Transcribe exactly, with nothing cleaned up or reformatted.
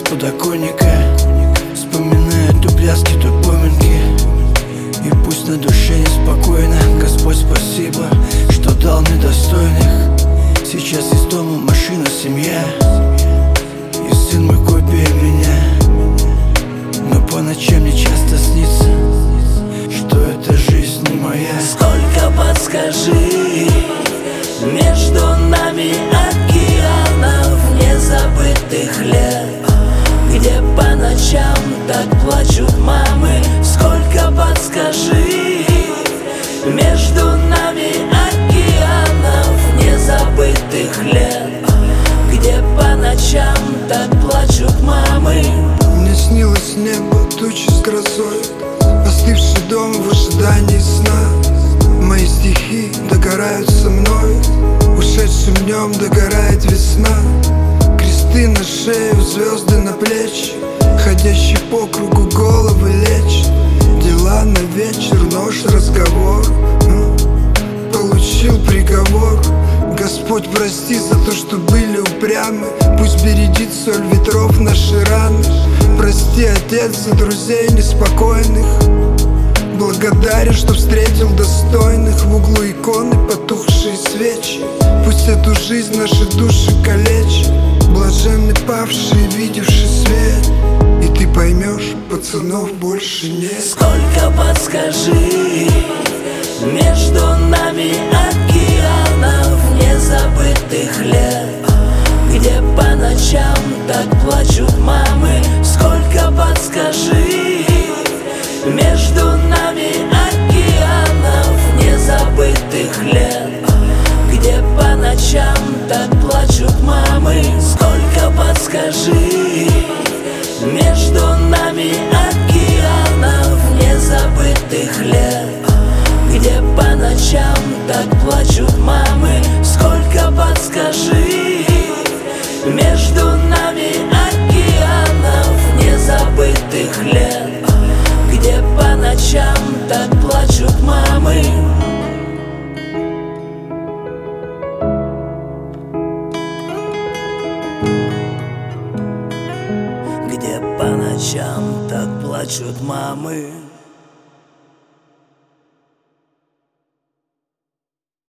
подоконника, вспоминая то пляски, то поминки. И пусть на душе неспокойно, Господь, спасибо, что дал мне достойных. Сейчас из дома машина, семья, и сын мой копия меня. Но по ночам мне часто снится, что эта жизнь не моя. Сколько, подскажи, между нами океанов незабытых лет, где по ночам так плачут мамы. Сколько, подскажи, между нами океанов незабытых лет, где по ночам так плачут мамы. Мне снилось небо, тучи с грозой, остывший дом в ожидании сна. Мои стихи догорают со мной, ушедшим днем догорает весна. Кресты на шею, звезды на плечи, ходящий по кругу головы лечит. Дела на вечер, нож, разговор, получил приговор. Господь, прости за то, что были упрямы, пусть бередит соль ветров наши раны. Прости, Отец, за друзей неспокойных, благодарен, что встретил достойных. В углу иконы потухшие свечи, пусть эту жизнь наши души калечит. Блаженны павшие, видевшие свет, и ты поймешь, пацанов больше нет. Сколько, подскажи, между нами океанов незабытых лет, где по ночам так плачут мамы. Сколько, подскажи, между нами океанов незабытых лет, где по ночам так плачут мамы. Сколько, подскажи, между нами океанов незабытых лет, где по ночам так плачут мамы. Сколько, подскажи, между нами океанов незабытых лет, где по ночам так плачут мамы. Где по ночам так плачут мамы.